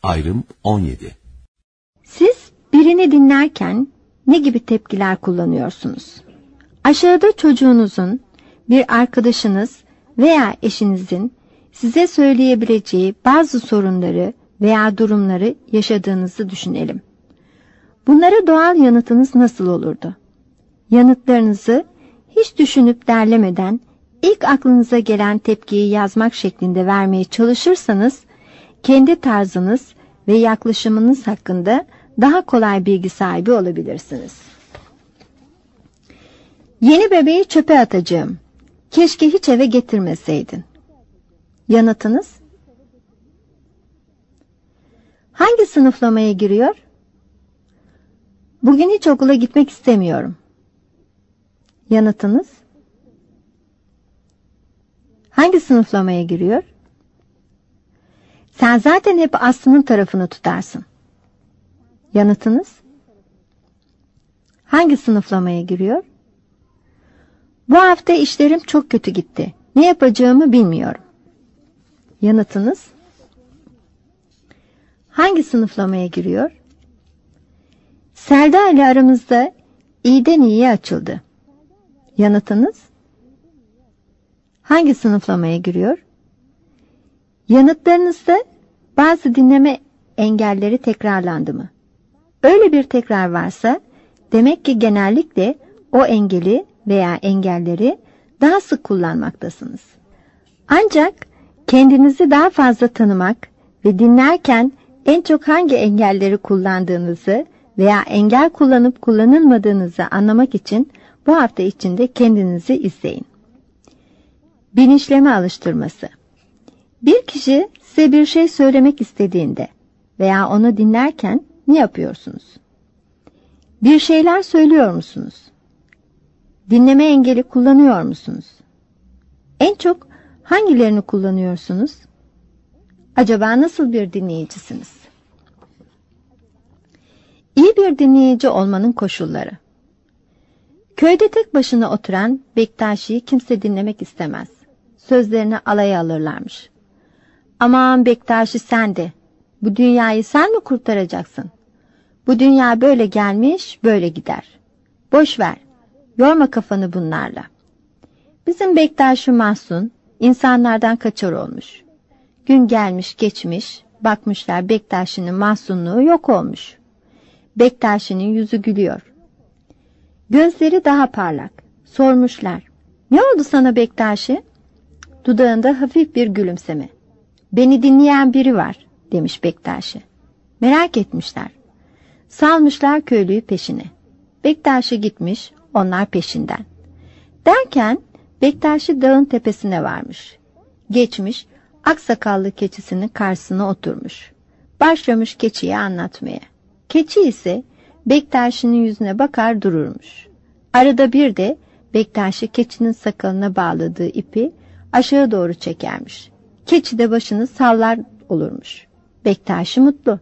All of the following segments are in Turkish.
Ayrım 17. Siz birini dinlerken ne gibi tepkiler kullanıyorsunuz? Aşağıda çocuğunuzun, bir arkadaşınız veya eşinizin size söyleyebileceği bazı sorunları veya durumları yaşadığınızı düşünelim. Bunlara doğal yanıtınız nasıl olurdu? Yanıtlarınızı hiç düşünüp derlemeden ilk aklınıza gelen tepkiyi yazmak şeklinde vermeye çalışırsanız, kendi tarzınız ve yaklaşımınız hakkında daha kolay bilgi sahibi olabilirsiniz. Yeni bebeği çöpe atacağım. Keşke hiç eve getirmeseydin. Yanıtınız? Hangi sınıflamaya giriyor? Bugün hiç okula gitmek istemiyorum. Yanıtınız? Hangi sınıflamaya giriyor? Sen zaten hep Aslı'nın tarafını tutarsın. Yanıtınız? Hangi sınıflamaya giriyor? Bu hafta işlerim çok kötü gitti. Ne yapacağımı bilmiyorum. Yanıtınız? Hangi sınıflamaya giriyor? Selda ile aramızda iyiden iyiye açıldı. Yanıtınız? Hangi sınıflamaya giriyor? Yanıtlarınızda bazı dinleme engelleri tekrarlandı mı? Öyle bir tekrar varsa demek ki genellikle o engeli veya engelleri daha sık kullanmaktasınız. Ancak kendinizi daha fazla tanımak ve dinlerken en çok hangi engelleri kullandığınızı veya engel kullanıp kullanılmadığınızı anlamak için bu hafta içinde kendinizi izleyin. Bilinçleme alıştırması. Bir kişi size bir şey söylemek istediğinde veya onu dinlerken ne yapıyorsunuz? Bir şeyler söylüyor musunuz? Dinleme engeli kullanıyor musunuz? En çok hangilerini kullanıyorsunuz? Acaba nasıl bir dinleyicisiniz? İyi bir dinleyici olmanın koşulları. Köyde tek başına oturan Bektaşi'yi kimse dinlemek istemez. Sözlerini alaya alırlarmış. Aman Bektaşi sen de, bu dünyayı sen mi kurtaracaksın? Bu dünya böyle gelmiş, böyle gider. Boş ver, yorma kafanı bunlarla. Bizim Bektaşi mahzun, insanlardan kaçar olmuş. Gün gelmiş geçmiş, bakmışlar Bektaşi'nin mahzunluğu yok olmuş. Bektaşi'nin yüzü gülüyor. Gözleri daha parlak. Sormuşlar, ne oldu sana Bektaşi? Dudağında hafif bir gülümseme. Beni dinleyen biri var, demiş Bektaşi. Merak etmişler. Salmışlar köylüyü peşine. Bektaşi gitmiş, onlar peşinden. Derken Bektaşi dağın tepesine varmış. Geçmiş, aksakallı keçisinin karşısına oturmuş. Başlamış keçiye anlatmaya. Keçi ise Bektaşi'nin yüzüne bakar dururmuş. Arada bir de Bektaşi keçinin sakalına bağladığı ipi aşağı doğru çekermiş. Keçi de başını sallar olurmuş. Bektaşi mutlu.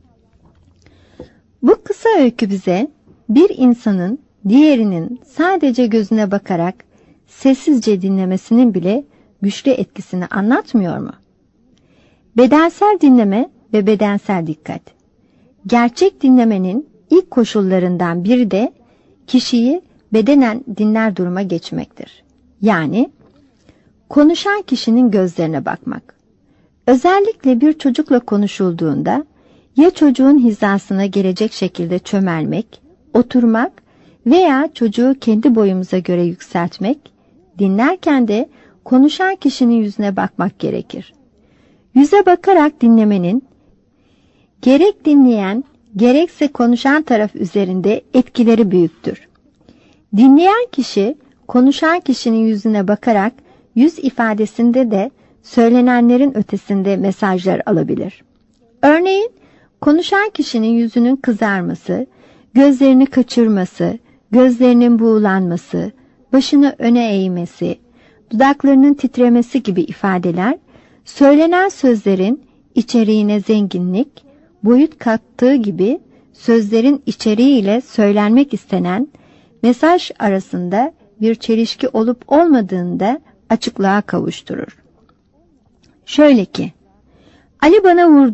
Bu kısa öykü bize bir insanın diğerinin sadece gözüne bakarak sessizce dinlemesinin bile güçlü etkisini anlatmıyor mu? Bedensel dinleme ve bedensel dikkat. Gerçek dinlemenin ilk koşullarından biri de kişiyi bedenen dinler duruma geçmektir. Yani konuşan kişinin gözlerine bakmak. Özellikle bir çocukla konuşulduğunda ya çocuğun hizasına gelecek şekilde çömelmek, oturmak veya çocuğu kendi boyumuza göre yükseltmek, dinlerken de konuşan kişinin yüzüne bakmak gerekir. Yüze bakarak dinlemenin gerek dinleyen gerekse konuşan taraf üzerinde etkileri büyüktür. Dinleyen kişi konuşan kişinin yüzüne bakarak yüz ifadesinde de söylenenlerin ötesinde mesajlar alabilir. Örneğin konuşan kişinin yüzünün kızarması, gözlerini kaçırması, gözlerinin buğulanması, başını öne eğmesi, dudaklarının titremesi gibi ifadeler söylenen sözlerin içeriğine zenginlik, boyut kattığı gibi sözlerin içeriğiyle söylenmek istenen mesaj arasında bir çelişki olup olmadığında açıklığa kavuşturur. Şöyle ki, Ali bana vurdu,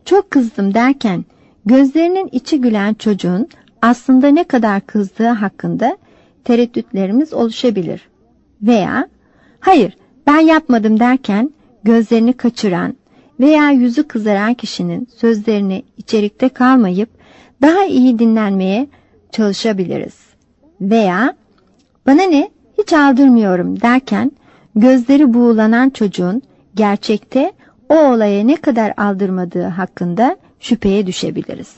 çok kızdım derken gözlerinin içi gülen çocuğun aslında ne kadar kızdığı hakkında tereddütlerimiz oluşabilir. Veya hayır ben yapmadım derken gözlerini kaçıran veya yüzü kızaran kişinin sözlerini içerikte kalmayıp daha iyi dinlenmeye çalışabiliriz. Veya bana ne hiç aldırmıyorum derken gözleri buğulanan çocuğun gerçekte o olaya ne kadar aldırmadığı hakkında şüpheye düşebiliriz.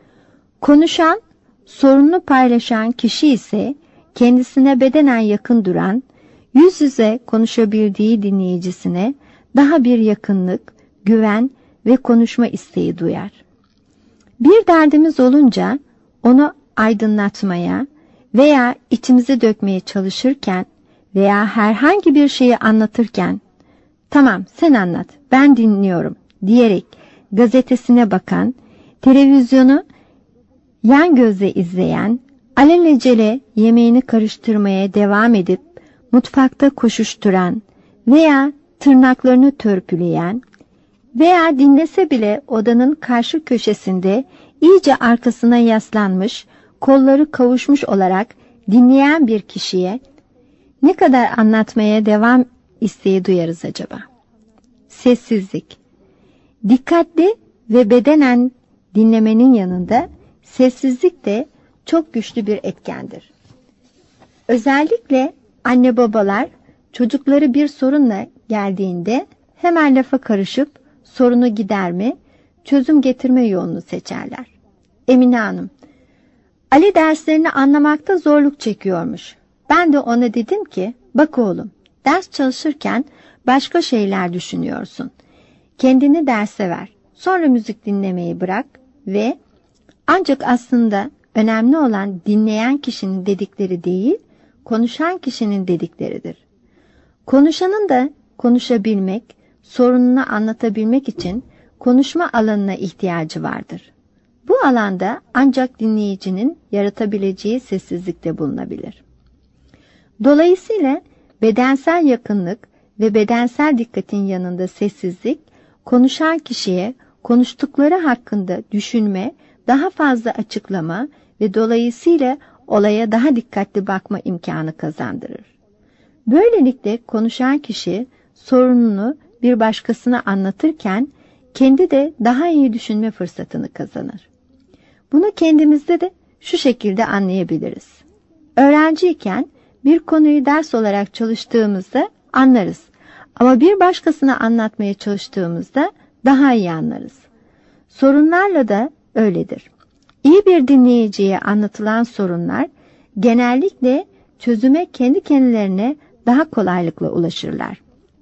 Konuşan, sorununu paylaşan kişi ise kendisine bedenen yakın duran, yüz yüze konuşabildiği dinleyicisine daha bir yakınlık, güven ve konuşma isteği duyar. Bir derdimiz olunca onu aydınlatmaya veya içimize dökmeye çalışırken veya herhangi bir şeyi anlatırken "Tamam, sen anlat, ben dinliyorum." diyerek gazetesine bakan, televizyonu yan gözle izleyen, alelacele yemeğini karıştırmaya devam edip mutfakta koşuşturan veya tırnaklarını törpüleyen veya dinlese bile odanın karşı köşesinde iyice arkasına yaslanmış, kolları kavuşmuş olarak dinleyen bir kişiye ne kadar anlatmaya devam isteği duyarız acaba? Sessizlik. Dikkatli ve bedenen dinlemenin yanında sessizlik de çok güçlü bir etkendir. Özellikle anne babalar çocukları bir sorunla geldiğinde hemen lafa karışıp sorunu giderme, çözüm getirme yolunu seçerler. Emine Hanım, Ali derslerini anlamakta zorluk çekiyormuş. Ben de ona dedim ki, bak oğlum, ders çalışırken başka şeyler düşünüyorsun. Kendini derse ver, sonra müzik dinlemeyi bırak ve ancak aslında önemli olan dinleyen kişinin dedikleri değil, konuşan kişinin dedikleridir. Konuşanın da konuşabilmek, sorununu anlatabilmek için konuşma alanına ihtiyacı vardır. Bu alanda ancak dinleyicinin yaratabileceği sessizlikte bulunabilir. Dolayısıyla bedensel yakınlık ve bedensel dikkatin yanında sessizlik, konuşan kişiye konuştukları hakkında düşünme, daha fazla açıklama ve dolayısıyla olaya daha dikkatli bakma imkanı kazandırır. Böylelikle konuşan kişi sorununu bir başkasına anlatırken kendi de daha iyi düşünme fırsatını kazanır. Bunu kendimizde de şu şekilde anlayabiliriz. Öğrenciyken bir konuyu ders olarak çalıştığımızda anlarız. Ama bir başkasına anlatmaya çalıştığımızda daha iyi anlarız. Sorunlarla da öyledir. İyi bir dinleyiciye anlatılan sorunlar genellikle çözüme kendi kendilerine daha kolaylıkla ulaşırlar.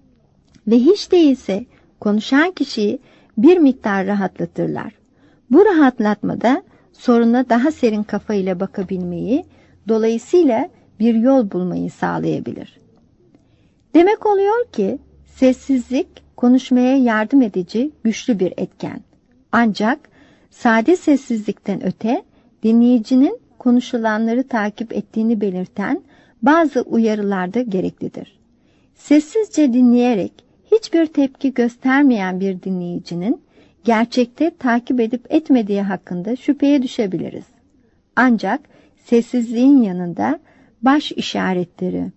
Ve hiç değilse konuşan kişiyi bir miktar rahatlatırlar. Bu rahatlatmada soruna daha serin kafayla bakabilmeyi, dolayısıyla bir yol bulmayı sağlayabilir. Demek oluyor ki sessizlik konuşmaya yardım edici güçlü bir etken. Ancak sade sessizlikten öte dinleyicinin konuşulanları takip ettiğini belirten bazı uyarılar da gereklidir. Sessizce dinleyerek hiçbir tepki göstermeyen bir dinleyicinin gerçekte takip edip etmediği hakkında şüpheye düşebiliriz. Ancak sessizliğin yanında baş işaretleri,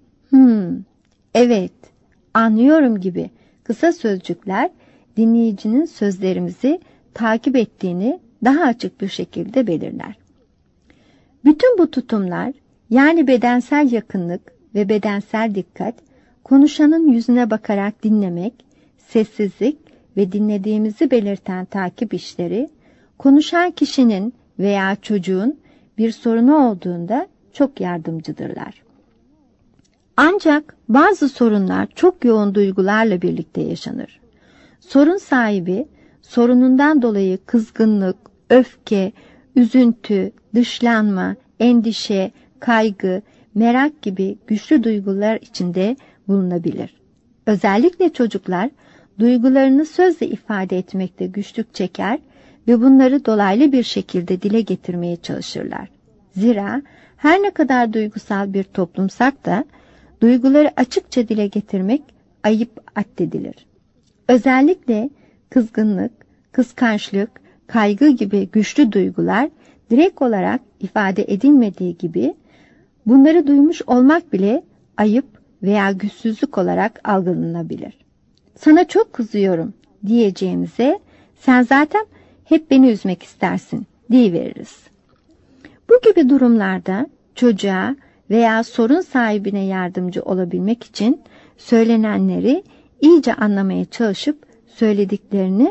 evet, anlıyorum gibi kısa sözcükler dinleyicinin sözlerimizi takip ettiğini daha açık bir şekilde belirler. Bütün bu tutumlar, yani bedensel yakınlık ve bedensel dikkat, konuşanın yüzüne bakarak dinlemek, sessizlik ve dinlediğimizi belirten takip işleri, konuşan kişinin veya çocuğun bir sorunu olduğunda çok yardımcıdırlar. Ancak bazı sorunlar çok yoğun duygularla birlikte yaşanır. Sorun sahibi, sorunundan dolayı kızgınlık, öfke, üzüntü, dışlanma, endişe, kaygı, merak gibi güçlü duygular içinde bulunabilir. Özellikle çocuklar duygularını sözle ifade etmekte güçlük çeker ve bunları dolaylı bir şekilde dile getirmeye çalışırlar. Zira her ne kadar duygusal bir toplumsak da duyguları açıkça dile getirmek ayıp addedilir. Özellikle kızgınlık, kıskançlık, kaygı gibi güçlü duygular direkt olarak ifade edilmediği gibi bunları duymuş olmak bile ayıp veya güçsüzlük olarak algılanabilir. Sana çok kızıyorum diyeceğimize sen zaten hep beni üzmek istersin diyiveririz. Bu gibi durumlarda çocuğa veya sorun sahibine yardımcı olabilmek için söylenenleri iyice anlamaya çalışıp söylediklerini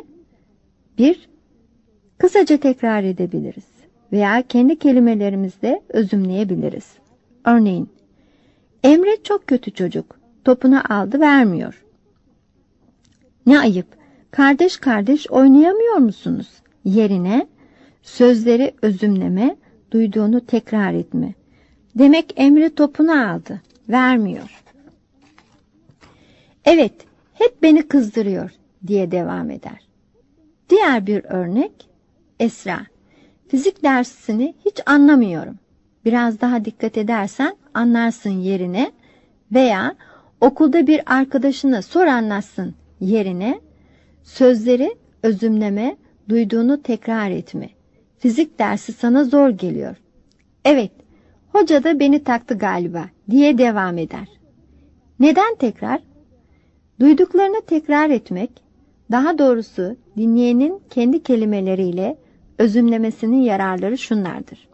kısaca tekrar edebiliriz veya kendi kelimelerimizle özümleyebiliriz. Örneğin, Emre çok kötü çocuk, topunu aldı vermiyor. Ne ayıp, kardeş kardeş oynayamıyor musunuz? Yerine sözleri özümleme, duyduğunu tekrar etme. Demek Emre topunu aldı, vermiyor. Evet, hep beni kızdırıyor diye devam eder. Diğer bir örnek, Esra. Fizik dersini hiç anlamıyorum. Biraz daha dikkat edersen anlarsın yerine veya okulda bir arkadaşına sor anlatsın yerine sözleri özümleme, duyduğunu tekrar etme. Fizik dersi sana zor geliyor. Evet, hoca da beni taktı galiba diye devam eder. Neden tekrar? Duyduklarını tekrar etmek, daha doğrusu dinleyenin kendi kelimeleriyle özümlemesinin yararları şunlardır.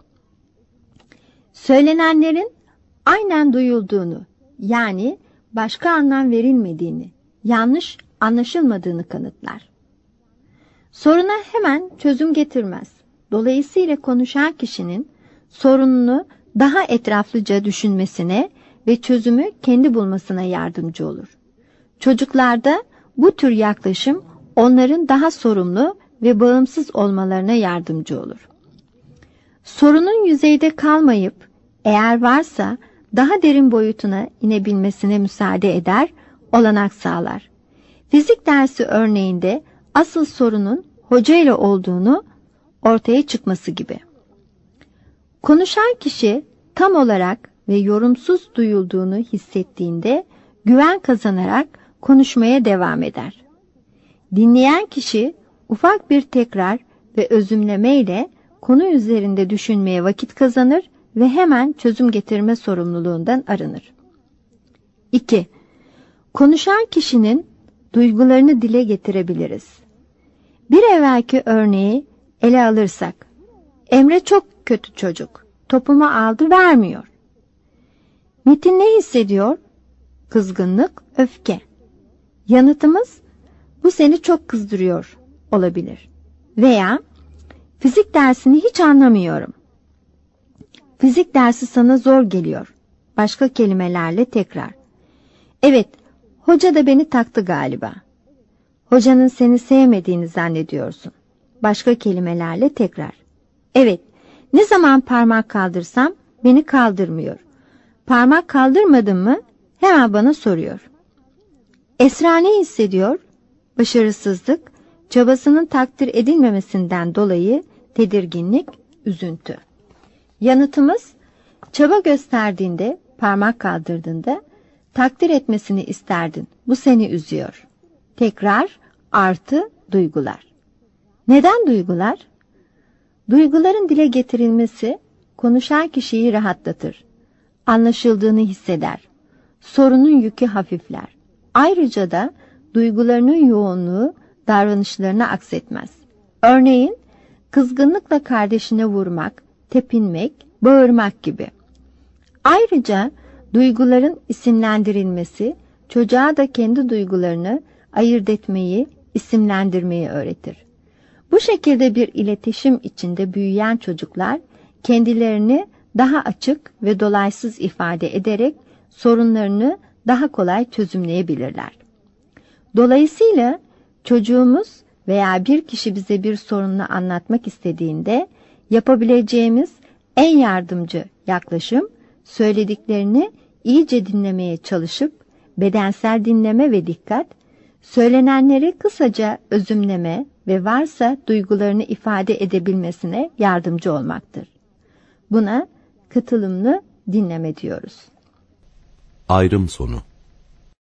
Söylenenlerin aynen duyulduğunu, yani başka anlam verilmediğini, yanlış anlaşılmadığını kanıtlar. Soruna hemen çözüm getirmez. Dolayısıyla konuşan kişinin sorununu daha etraflıca düşünmesine ve çözümü kendi bulmasına yardımcı olur. Çocuklarda bu tür yaklaşım onların daha sorumlu ve bağımsız olmalarına yardımcı olur. Sorunun yüzeyde kalmayıp eğer varsa daha derin boyutuna inebilmesine müsaade eder, olanak sağlar. Fizik dersi örneğinde asıl sorunun hoca ile olduğunu ortaya çıkması gibi. Konuşan kişi tam olarak ve yorumsuz duyulduğunu hissettiğinde güven kazanarak konuşmaya devam eder. Dinleyen kişi ufak bir tekrar ve özümleme ile konu üzerinde düşünmeye vakit kazanır ve hemen çözüm getirme sorumluluğundan arınır. 2. Konuşan kişinin duygularını dile getirebiliriz. Bir evvelki örneği ele alırsak, Emre çok kötü çocuk, topumu aldı vermiyor. Metin ne hissediyor? Kızgınlık, öfke. Yanıtımız, bu seni çok kızdırıyor olabilir. Veya, fizik dersini hiç anlamıyorum. Fizik dersi sana zor geliyor. Başka kelimelerle tekrar. Evet, hoca da beni taktı galiba. Hocanın seni sevmediğini zannediyorsun. Başka kelimelerle tekrar. Evet, ne zaman parmak kaldırsam beni kaldırmıyor. Parmak kaldırmadın mı hemen bana soruyor. Esra ne hissediyor? Başarısızlık, çabasının takdir edilmemesinden dolayı tedirginlik, üzüntü. Yanıtımız, çaba gösterdiğinde, parmak kaldırdığında takdir etmesini isterdin. Bu seni üzüyor. Tekrar artı duygular. Neden duygular? Duyguların dile getirilmesi konuşan kişiyi rahatlatır. Anlaşıldığını hisseder. Sorunun yükü hafifler. Ayrıca da duygularının yoğunluğu davranışlarına aksetmez. Örneğin kızgınlıkla kardeşine vurmak, tepinmek, bağırmak gibi. Ayrıca duyguların isimlendirilmesi çocuğa da kendi duygularını ayırt etmeyi, isimlendirmeyi öğretir. Bu şekilde bir iletişim içinde büyüyen çocuklar kendilerini daha açık ve dolaysız ifade ederek sorunlarını daha kolay çözümleyebilirler. Dolayısıyla çocuğumuz veya bir kişi bize bir sorununu anlatmak istediğinde yapabileceğimiz en yardımcı yaklaşım söylediklerini iyice dinlemeye çalışıp bedensel dinleme ve dikkat, söylenenleri kısaca özümleme ve varsa duygularını ifade edebilmesine yardımcı olmaktır. Buna katılımlı dinleme diyoruz. Ayrım sonu.